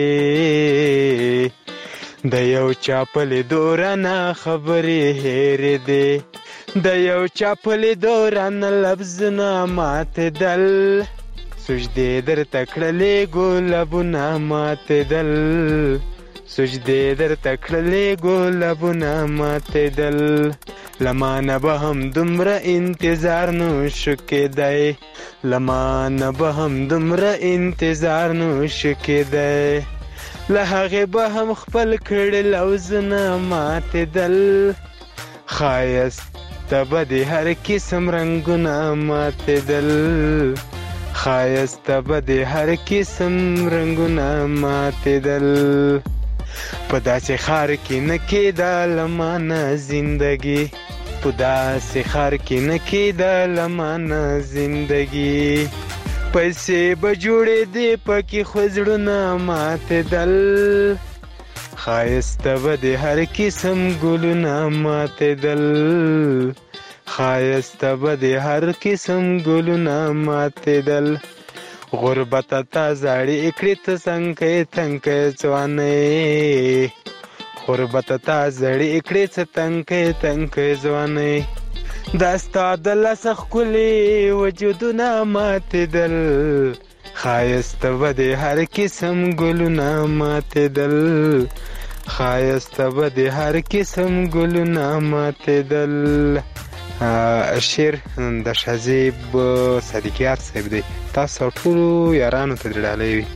د یو چا په لیدوران خبرې هېر دي د یو چا په لیدوران لفظونه ماته دل سجدې در تکړلې ګلابونه ماته دل سجدې در تکړلې ګلابونه ماته دل لمانه به هم دومره انتظار نو شو کېدی لمانه به هم دومره انتظار نو شو کېدی له هغې به هم خپل کړي لوظونه ماته دل ښایست ته به د هر قسم رنګونه ماته دل ښایست ته به د هر قسم رنګونه ماته دل په داسې ښار کې نه کېده لمانه زندګي په داسې ښار کې نه کېده لمانه زندګي پیسې به جوړېدې پکې خو زړونه ماته دل ښایست ته به د هر قسم ګلونه ماته دل ښایست ته به د هر قسم ګلونه ماته دل غربت تا زړې کړې ته څنګه څنګه ځوانې غربت تا زړې کړې ته څنګه څنګه ځوانې دا ستا د لاس ښکلي وجودونه ماته دل ښایست ته به د هر قسم ګلونه ماته دل ښایست ته به د هر قسم ګلونه ماته دل. شعر د شهزیب صدیقیار صاحب دی. تاسو ټولو یارانو ته ډالۍ وي.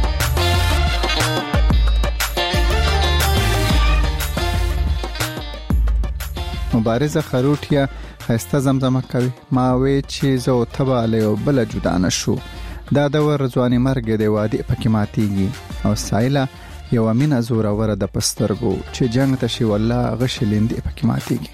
مبارزه خروټیا خسته زمزمه کوي ما وی چې زه او تبا له بل جدا نشو دا د ورځواني مرګ دی وادي پکې ماتيږي او سایلا یو امینه زور ور د پسترګو چې جنگ ته شي والله غشلندې پکې ماتيږي.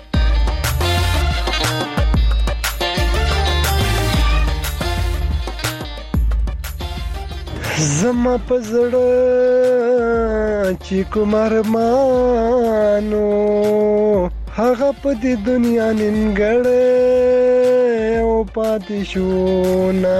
زما پزړه چې کومر مانو هغه په دې دنیا ننګړې او پاتې شو نا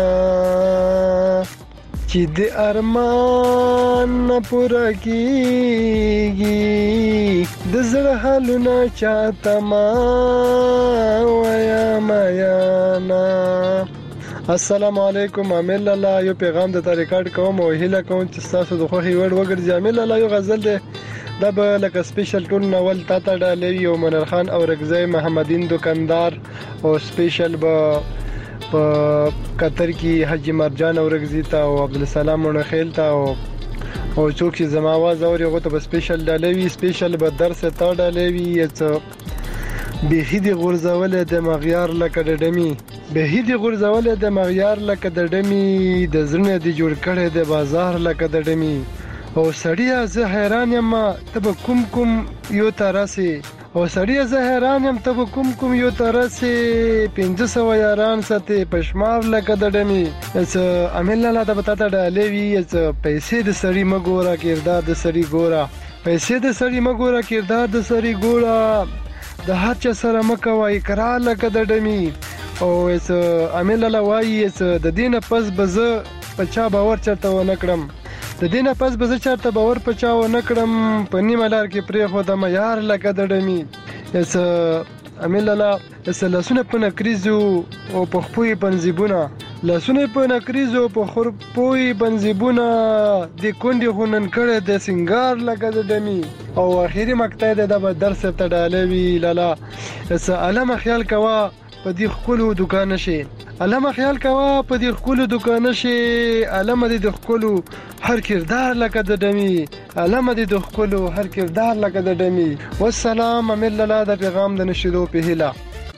چې د ارمان پوره کیږي د زړه حالونه چاته ما ویا میانا. السلام علیکم امل الله یو پیغام د ریکارډ کوم او هیله کوم چې تاسو د خوخي وړ وګرځي. امل الله یو غزل ده دا به لکه سپیشل ټون ناول تا ته ډالې یو منر خان او رګزی محمدین دکاندار او سپیشل به په قطر کې حاجی مرجان اورګزی ته او عبدالسلام منخیل ته او او څوک چې زما आवाज اوري هغه ته سپیشل ډالوي سپیشل به درس ته ډالوي چې به هدي غرزول د مغیار لکه د ډمی به هدي غرزول د مغیار لکه د ډمی د زړه دی جوړ کړي د بازار لکه د ډمی او سړیا زه حیران یم ته کوم کوم یو ترسي او سړیا زه حیران یم ته کوم کوم یو ترسي پنځه سو یاران سته پښمار لکه د ډمی اس امل الله د بتاته ډالوي اس پیسې د سړی مګورا کردار د سړی ګورا پیسې د سړی مګورا کردار د سړی ګورا د هر چا سره مکوای اقرار لکه د ډمی او اس امل الله وایي اس د دینه پس بزه پچا باور چرته و نکړم د دینه پس بزه چرته باور پچا و نکړم په نیمه لار کې پرې خو د معیار لکه د ډمی اس امل الله اس لاسونه په نکریزو او په خپوی بنزيبونه لاسونه په نکریزو په خرپوی بنزيبونه د کندې هونن کړه د سنگار لکه د ډمی او اخیری مقطع د درس ته ډالوي لالا اس علامه خیال کوا په دې خپلو دکان شي علامه خیال کوا په دې خپلو دکان شي علامه دې خپلو هر کردار لکه د ډمی علامه دې خپلو هر کردار لکه د ډمی والسلام امل الله د پیغام د نشیدو په هیله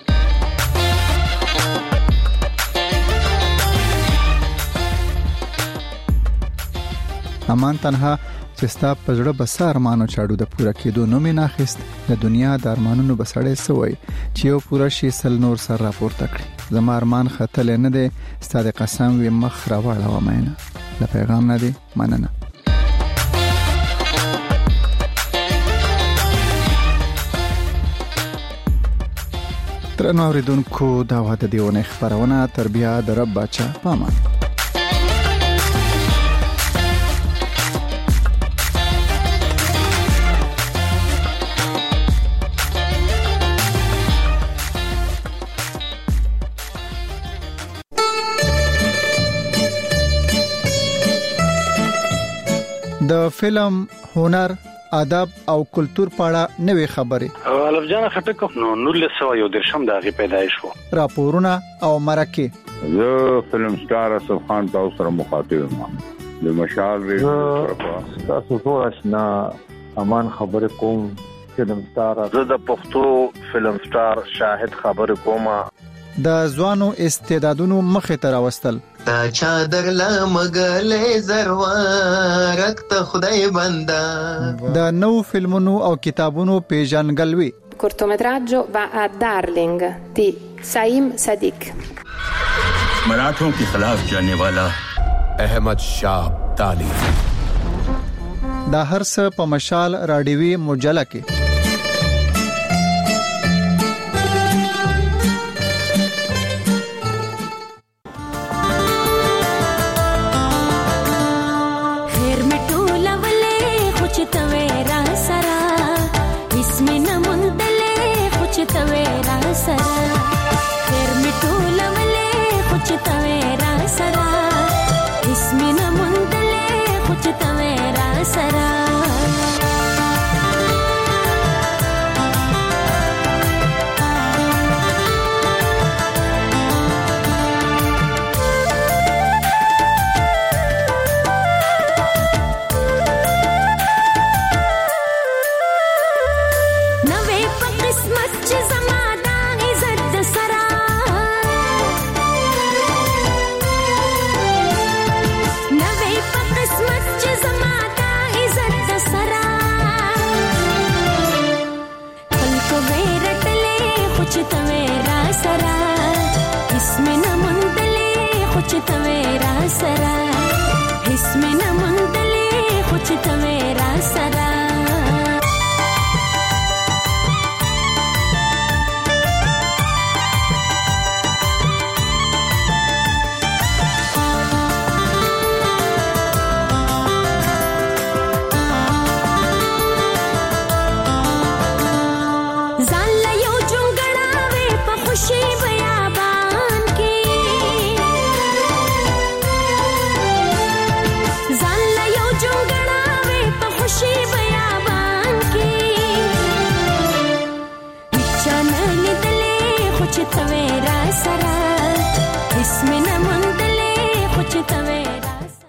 امان تنها چې ستا په زړه بس ارمانو چاړو د پوره کېدو نو مې ناخست د دنیا د ارمانونو بسړې سوی چې یو پوره شي سل نور سر راپورته کړی زما ارمان خطل نه دی ستاسو قسم وي مخ راوړم مینه د پیغام نه دی مننه ترنو اوریدونکو دا وخت دیونه خبرونه تربیه د رب بچا پامان د فلم هنر ادب او کلچر پاړه نوې خبرې الف جان خټک نو نولس سو یو درشم دغه پیدایش وو راپورونه او مرکه زه فلم سٹار اسف خان تاسو سره مخاطب یم د مشال ریډیو تاسو ټول آشنا امان خبره کوم فلم سٹار زه د پښتو فلم سٹار شاهد خبره کوم د ځوانو استعدادونو مخه تر واستل تا چادر لا مغلې زروارک ته خدای بندا د نو فلمونو او کتابونو پیژنګلوي cortometraggio va a Darling di Saim Sadiq मराठों के खिलाफ जाने वाला अहमद शाह अब्दाली دا هر څه په مشال راډیوي مجله کې سرا اسمه نمندلې خو چې ته مې را سره